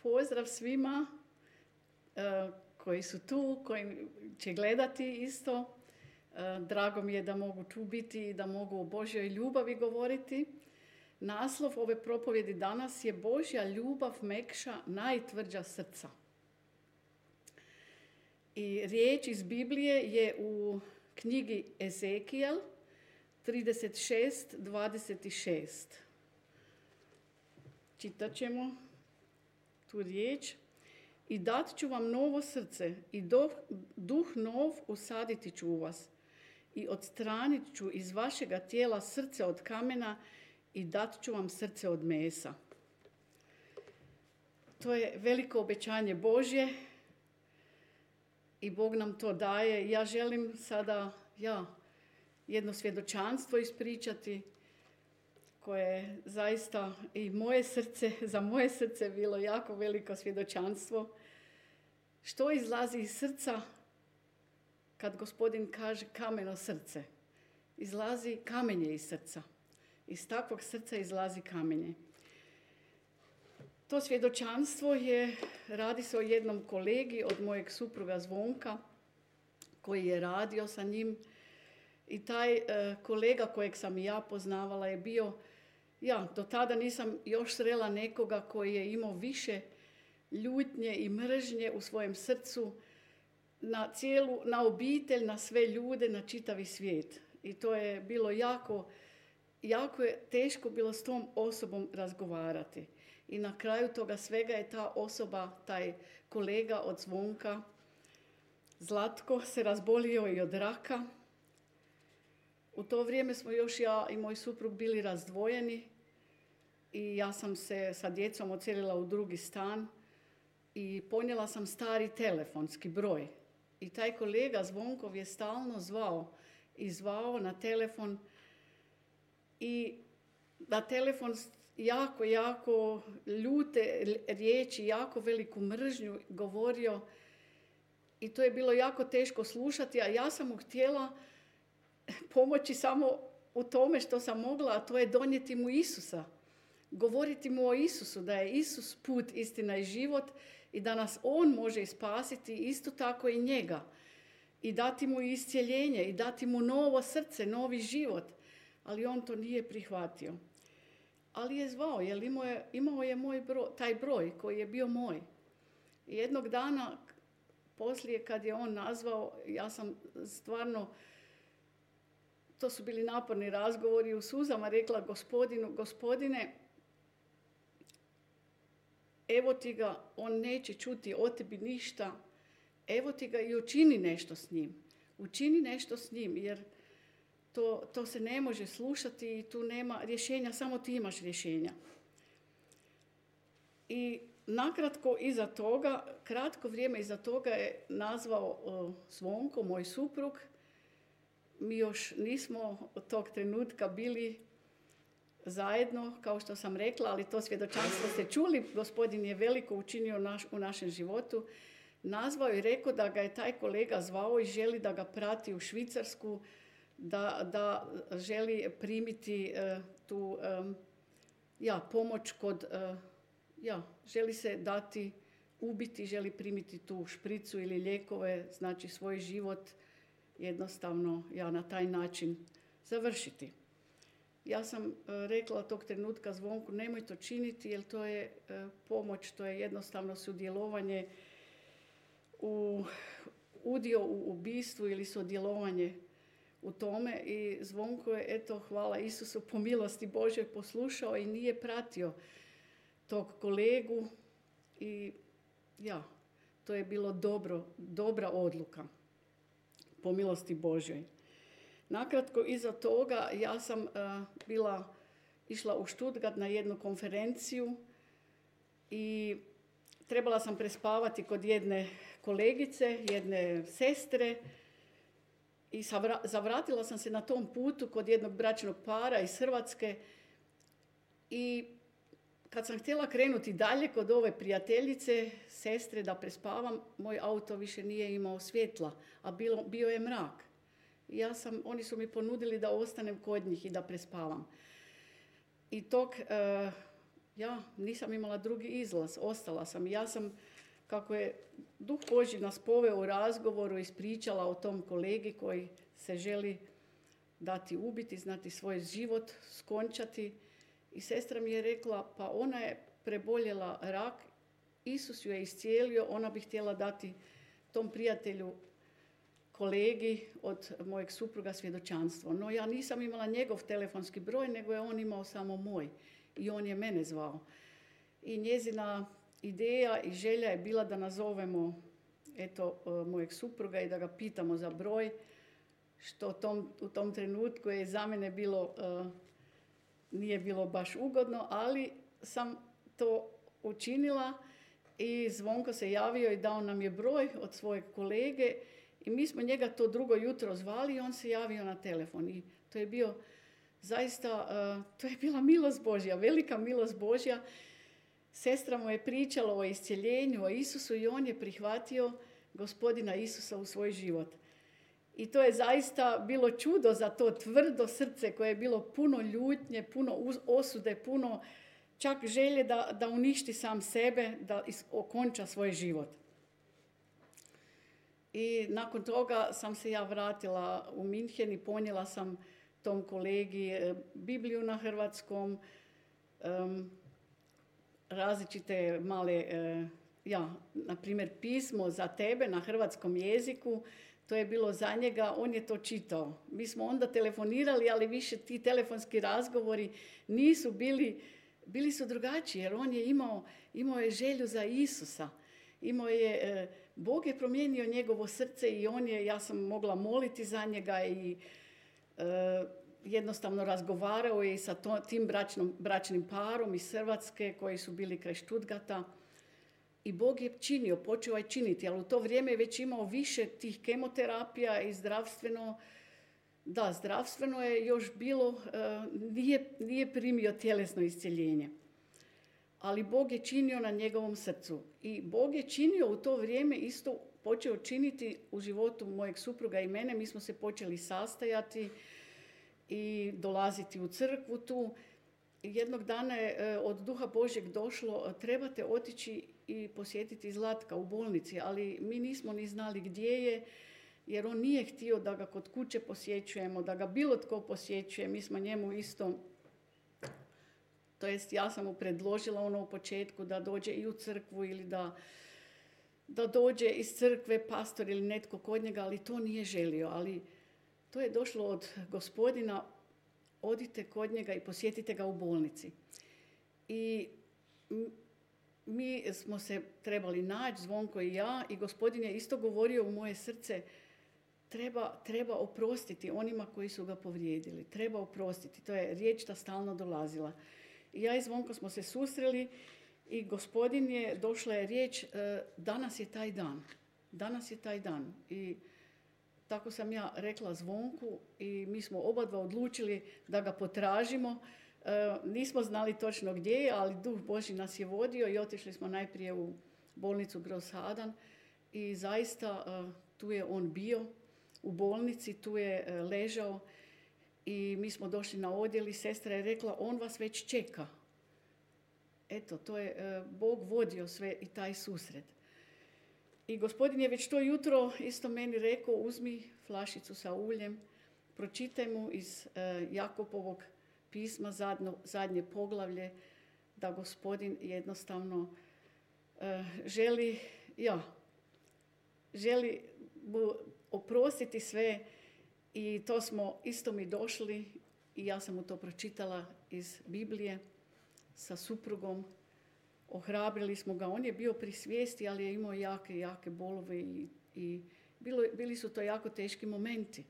Pozdrav svima koji su tu, koji će gledati isto. Drago mi je da mogu tu biti i da mogu o Božjoj ljubavi govoriti. Naslov ove propovjedi danas je Božja ljubav mekša najtvrđa srca. I riječ iz Biblije je u knjigi Ezekijel 36:26. Čitat ćemo tu riječ. I dat ću vam novo srce i duh nov usaditi ću u vas. I odstranit ću iz vašega tijela srce od kamena i dat ću vam srce od mesa. To je veliko obećanje Božje i Bog nam to daje. Ja želim sada jedno svjedočanstvo ispričati koje je zaista i za moje srce bilo jako veliko svjedočanstvo. Što izlazi iz srca kad Gospodin kaže kameno srce? Izlazi kamenje iz srca. Iz takvog srca izlazi kamenje. To svjedočanstvo radi se o jednom kolegi od mojeg supruga Zvonka koji je radio sa njim. I taj kolega kojeg sam i ja poznavala je bio, do tada nisam još srela nekoga koji je imao više ljutnje i mržnje u svojem srcu na obitelj, na sve ljude, na čitavi svijet. I to je bilo jako je teško bilo s tom osobom razgovarati. I na kraju toga svega je ta osoba, taj kolega od Zvonka, Zlatko, se razbolio i od raka. U to vrijeme smo još ja i moj suprug bili razdvojeni i ja sam se sa djecom odselila u drugi stan i ponijela sam stari telefonski broj. I taj kolega Zvonkov je stalno zvao na telefon i na telefon jako ljute riječi, jako veliku mržnju govorio i to je bilo jako teško slušati, a ja sam mu htjela pomoći samo u tome što sam mogla, a to je donijeti mu Isusa. Govoriti mu o Isusu, da je Isus put, istina i život i da nas On može spasiti, isto tako i njega. I dati mu iscjeljenje i dati mu novo srce, novi život. Ali on to nije prihvatio. Ali je zvao, jer imao je taj broj koji je bio moj. I jednog dana, poslije kad je on nazvao, ja sam stvarno, to su bili naporni razgovori, u suzama rekla Gospodine, evo ti ga, on neće čuti o tebi ništa, evo ti ga i učini nešto s njim. Učini nešto s njim, jer to se ne može slušati i tu nema rješenja, samo ti imaš rješenja. I kratko vrijeme iza toga je nazvao Zvonko, moj suprug. Mi još nismo od tog trenutka bili zajedno, kao što sam rekla, ali to svjedočanstvo ste čuli. Gospodin je veliko učinio u našem životu. Nazvao i rekao da ga je taj kolega zvao i želi da ga prati u Švicarsku, da želi primiti tu pomoć želi se dati, ubiti, želi primiti tu špricu ili lijekove, znači svoj život jednostavno na taj način završiti. Ja sam rekla tog trenutka Zvonku, nemoj to činiti jer to je pomoć, to je jednostavno sudjelovanje udio u ubistvu ili sudjelovanje u tome. I Zvonko je, hvala Isusu, po milosti Božoj poslušao i nije pratio tog kolegu i to je bilo dobra odluka po milosti Božoj. Nakratko iza toga ja sam išla u Stuttgart na jednu konferenciju i trebala sam prespavati kod jedne kolegice, jedne sestre i zavratila sam se na tom putu kod jednog bračnog para iz Hrvatske i kad sam htjela krenuti dalje kod ove prijateljice, sestre, da prespavam, moj auto više nije imao svjetla, a bio je mrak. Oni su mi ponudili da ostanem kod njih i da prespavam. I tog ja nisam imala drugi izlaz, ostala sam. Ja sam, kako je Duh Božji nas poveo u razgovoru, ispričala o tom kolegi koji se želi dati ubiti, znati svoj život, skončati. I sestra mi je rekla, pa ona je preboljela rak, Isus ju je iscijelio, ona bi htjela dati tom prijatelju, kolegi od mojeg supruga svjedočanstvo. No ja nisam imala njegov telefonski broj, nego je on imao samo moj. I on je mene zvao. I njezina ideja i želja je bila da nazovemo mojeg supruga i da ga pitamo za broj, što u tom trenutku je za mene bilo, nije bilo baš ugodno, ali sam to učinila i Zvonko se javio i dao nam je broj od svojeg kolege i mi smo njega to drugo jutro zvali i on se javio na telefon. I to je bio zaista, to je bila milost Božja, velika milost Božja. Sestra mu je pričala o iscjeljenju, o Isusu i on je prihvatio Gospodina Isusa u svoj život. I to je zaista bilo čudo za to tvrdo srce koje je bilo puno ljutnje, puno osude, puno čak želje da uništi sam sebe, da okonča svoj život. I nakon toga sam se ja vratila u Minhen i ponijela sam tom kolegi Bibliju na hrvatskom, različite male, na primjer pismo za tebe na hrvatskom jeziku. To je bilo za njega, on je to čitao. Mi smo onda telefonirali, ali više ti telefonski razgovori nisu bili su drugačiji, jer on je imao je želju za Isusa. Bog je promijenio njegovo srce i ja sam mogla moliti za njega i jednostavno razgovarao je sa tim bračnim parom iz Hrvatske koji su bili kraj Stuttgarta. I Bog je činio, počeo je činiti, ali u to vrijeme je već imao više tih kemoterapija i zdravstveno je još bilo, nije primio tjelesno iscjeljenje. Ali Bog je činio na njegovom srcu. I Bog je činio u to vrijeme isto, počeo činiti u životu mojeg supruga i mene. Mi smo se počeli sastajati i dolaziti u crkvu tu. Jednog dana je od Duha Božjeg došlo, trebate otići i posjetiti Zlatka u bolnici, ali mi nismo ni znali gdje je, jer on nije htio da ga kod kuće posjećujemo, da ga bilo tko posjećuje. Mi smo njemu isto, to jest ja sam mu predložila u početku da dođe i u crkvu ili da dođe iz crkve pastor ili netko kod njega, ali to nije želio. Ali to je došlo od Gospodina, odite kod njega i posjetite ga u bolnici. I mi smo se trebali naći, Zvonko i ja, i Gospodin je isto govorio u moje srce, treba oprostiti onima koji su ga povrijedili. Treba oprostiti. To je riječ ta stalno dolazila. I ja i Zvonko smo se susreli i Gospodin je, došla je riječ, danas je taj dan. Danas je taj dan. I tako sam ja rekla Zvonku i mi smo obadva odlučili da ga potražimo. Nismo znali točno gdje je, ali Duh Božji nas je vodio i otišli smo najprije u bolnicu Grosshadan i zaista tu je on bio u bolnici, tu je ležao i mi smo došli na odjel i sestra je rekla, on vas već čeka. Eto, to je Bog vodio sve i taj susret. I Gospodin je već to jutro isto meni rekao, uzmi flašicu sa uljem, pročitaj mu iz Jakopovog pisma, zadnje poglavlje, da Gospodin jednostavno želi mu oprostiti sve i to smo isto mi došli i ja sam mu to pročitala iz Biblije sa suprugom. Ohrabrili smo ga, on je bio pri svijesti, ali je imao jake bolove i bili su to jako teški momenti.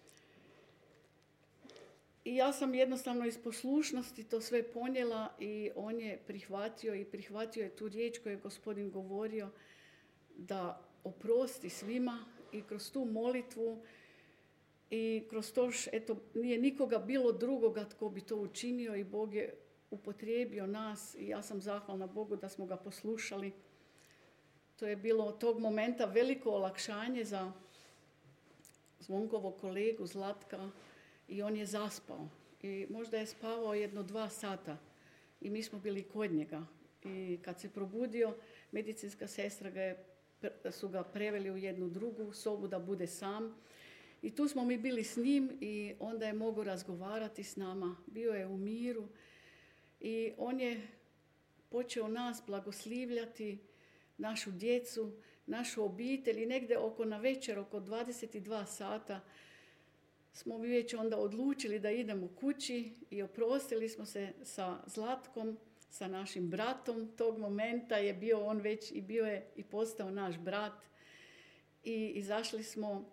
I ja sam jednostavno iz poslušnosti to sve ponijela i on je prihvatio je tu riječ koju je Gospodin govorio da oprosti svima i kroz tu molitvu i kroz to, nije nikoga bilo drugoga tko bi to učinio i Bog je upotrijebio nas i ja sam zahvalna Bogu da smo ga poslušali. To je bilo od tog momenta veliko olakšanje za Zvonkovog kolegu Zlatka i on je zaspao. I možda je spavao 2 sata. i mi smo bili kod njega. I kad se probudio, medicinska sestra su ga preveli u jednu drugu sobu da bude sam. I tu smo mi bili s njim i onda je mogao razgovarati s nama. Bio je u miru i on je počeo nas blagoslivljati, našu djecu, našu obitelj i negdje na večer, oko 22 sata, smo mi već onda odlučili da idemo kući i oprostili smo se sa Zlatkom, sa našim bratom. Tog momenta je bio on već i bio je i postao naš brat. I izašli smo,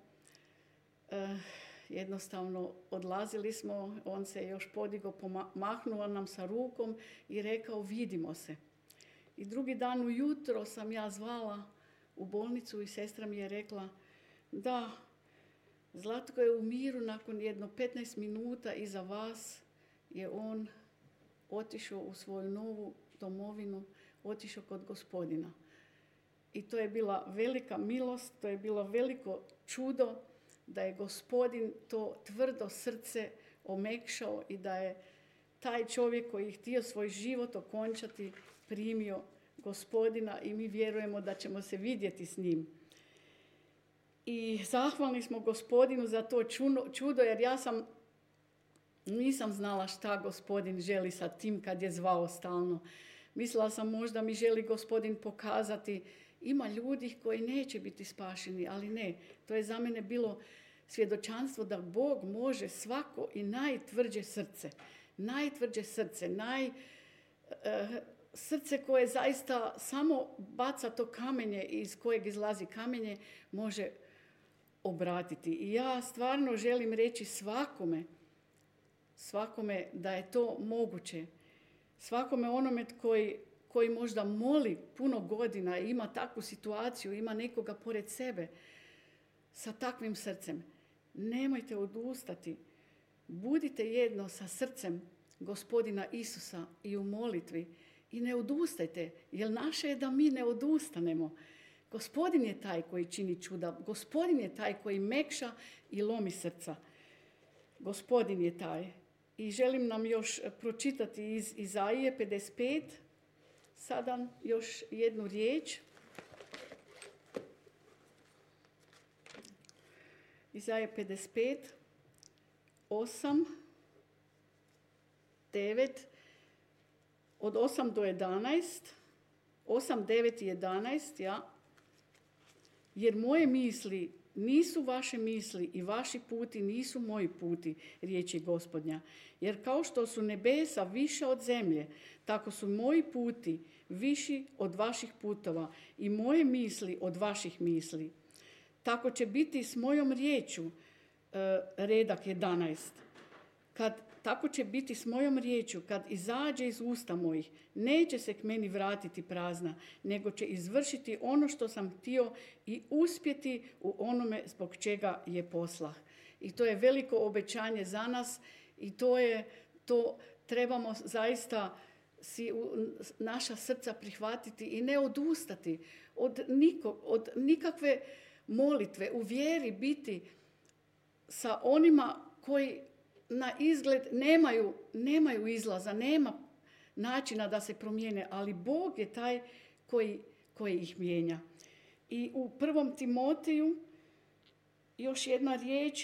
jednostavno odlazili smo, on se još podigao, pomahnuo nam sa rukom i rekao vidimo se. I drugi dan ujutro sam ja zvala u bolnicu i sestra mi je rekla da, Zlatko je u miru, nakon jedno 15 minuta iza vas je on otišao u svoju novu domovinu, otišao kod Gospodina. I to je bila velika milost, to je bilo veliko čudo da je Gospodin to tvrdo srce omekšao i da je taj čovjek koji je htio svoj život okončati primio Gospodina i mi vjerujemo da ćemo se vidjeti s njim. I zahvalni smo Gospodinu za to čudo, jer ja nisam znala šta Gospodin želi sa tim kad je zvao stalno. Mislila sam možda mi želi Gospodin pokazati, ima ljudi koji neće biti spašeni, ali ne. To je za mene bilo svjedočanstvo da Bog može svako i najtvrđe srce, srce koje zaista samo baca to kamenje iz kojeg izlazi kamenje, može obratiti. I ja stvarno želim reći svakome da je to moguće. Svakome onome koji možda moli puno godina, ima takvu situaciju, ima nekoga pored sebe sa takvim srcem. Nemojte odustati. Budite jedno sa srcem Gospodina Isusa i u molitvi. I ne odustajte, jer naše je da mi ne odustanemo. Gospodin je taj koji čini čuda. Gospodin je taj koji mekša i lomi srca. Gospodin je taj. I želim nam još pročitati iz Izaije 55. Sada još jednu riječ. Izaije 55, 8, 9, od 8 do 11, 8, 9 i 11, ja. Jer moje misli nisu vaše misli i vaši puti nisu moji puti, riječi Gospodnja. Jer kao što su nebesa više od zemlje, tako su moji puti viši od vaših putova i moje misli od vaših misli. Tako će biti s mojom riječju, redak 11. Tako će biti s mojom riječju, kad izađe iz usta mojih, neće se k meni vratiti prazna, nego će izvršiti ono što sam htio i uspjeti u onome zbog čega je poslah. I to je veliko obećanje za nas i to trebamo zaista si naša srca prihvatiti i ne odustati od nikakve molitve, u vjeri biti sa onima koji na izgled nemaju izlaza, nema načina da se promijene, ali Bog je taj koji ih mijenja. I u 1. Timoteju još jedna riječ,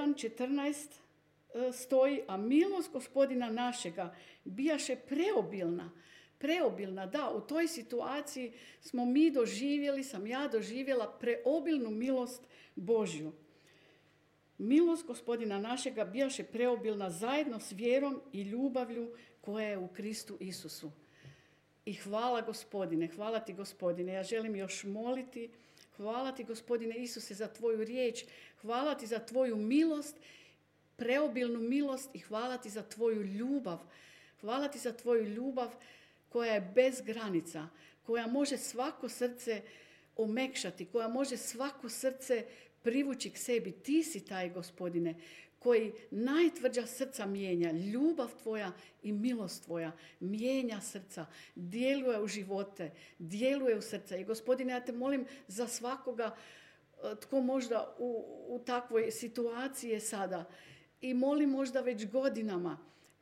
1.14 stoji, a milost Gospodina našega bijaše preobilna. Da, u toj situaciji sam ja doživjela preobilnu milost Božju. Milost Gospodina našega bijaše preobilna zajedno s vjerom i ljubavlju koja je u Kristu Isusu. I hvala Gospodine, hvala ti Gospodine. Ja želim još moliti. Hvala ti Gospodine Isuse za tvoju riječ. Hvala ti za tvoju milost, preobilnu milost i hvala ti za tvoju ljubav. Hvala ti za tvoju ljubav koja je bez granica, koja može svako srce omekšati, koja može svako srce privući k sebi. Ti si taj, Gospodine, koji najtvrđa srca mijenja. Ljubav tvoja i milost tvoja mijenja srca, djeluje u živote, djeluje u srca. I Gospodine, ja te molim za svakoga tko možda u takvoj situaciji je sada i molim možda već godinama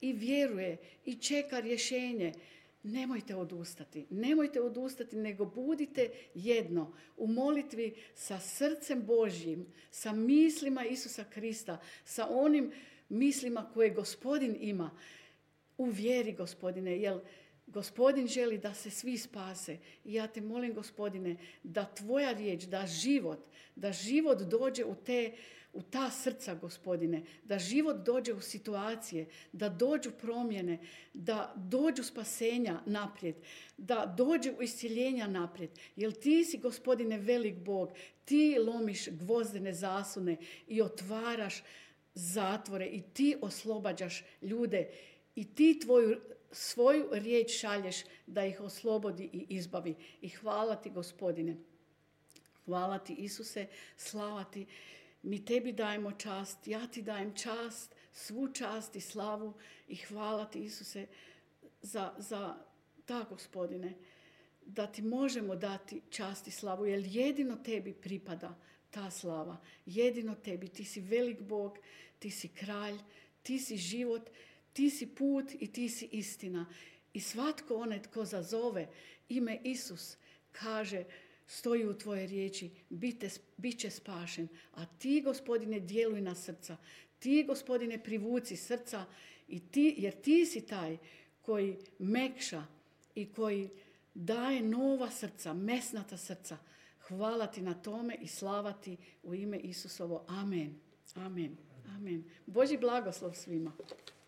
i vjeruje i čeka rješenje, nemojte odustati. Nemojte odustati, nego budite jedno u molitvi sa srcem Božjim, sa mislima Isusa Krista, sa onim mislima koje Gospodin ima. U vjeri, Gospodine, jer Gospodin želi da se svi spase. I ja te molim, Gospodine, da tvoja riječ, da život dođe u ta srca, Gospodine, da život dođe u situacije, da dođu promjene, da dođu spasenja naprijed, da dođe u iscjeljenja naprijed. Jer ti si, Gospodine, velik Bog, ti lomiš gvozdene zasune i otvaraš zatvore i ti oslobađaš ljude i ti svoju riječ šalješ da ih oslobodi i izbavi. I hvala ti, Gospodine. Hvala ti, Isuse, slava ti. Mi tebi dajemo čast, ja ti dajem čast, svu čast i slavu i hvala ti, Isuse, za ta, Gospodine, da ti možemo dati čast i slavu, jer jedino tebi pripada ta slava. Jedino tebi. Ti si velik Bog, ti si kralj, ti si život, ti si put i ti si istina. I svatko onaj tko zazove ime Isus, kaže, stoji u tvoje riječi, bit će spašen. A ti, Gospodine, djeluj na srca. Ti, Gospodine, privuci srca, jer ti si taj koji mekša i koji daje nova srca, mesnata srca. Hvala ti na tome i slava ti u ime Isusovo. Amen. Amen. Amen. Božji blagoslov svima.